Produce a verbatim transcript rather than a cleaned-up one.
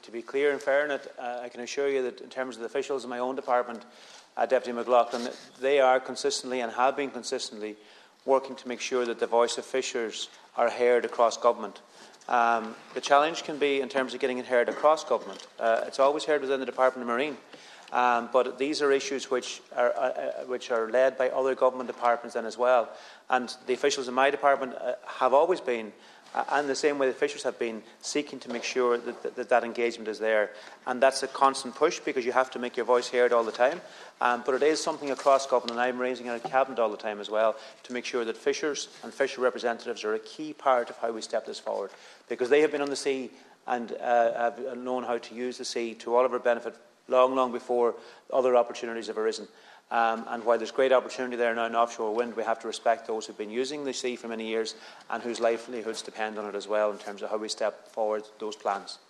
to be clear and fair in it, uh, I can assure you that in terms of the officials in my own department, uh, Deputy McLaughlin, they are consistently and have been consistently working to make sure that the voice of fishers are heard across government. Um, the challenge can be in terms of getting it heard across government. Uh, it's always heard within the Department of Marine, um, but these are issues which are, uh, which are led by other government departments then as well. And the officials in my department uh, have always been, uh, and the same way the fishers have been, seeking to make sure that that, that that engagement is there. And that's a constant push because you have to make your voice heard all the time. Um, but it is something across government, and I'm raising it at Cabinet all the time as well, to make sure that fishers and fisher representatives are a key part of how we step this forward. Because they have been on the sea and uh, have known how to use the sea to all of our benefit long, long before other opportunities have arisen. Um, and while there's great opportunity there now in offshore wind, we have to respect those who have been using the sea for many years and whose livelihoods depend on it as well in terms of how we step forward those plans.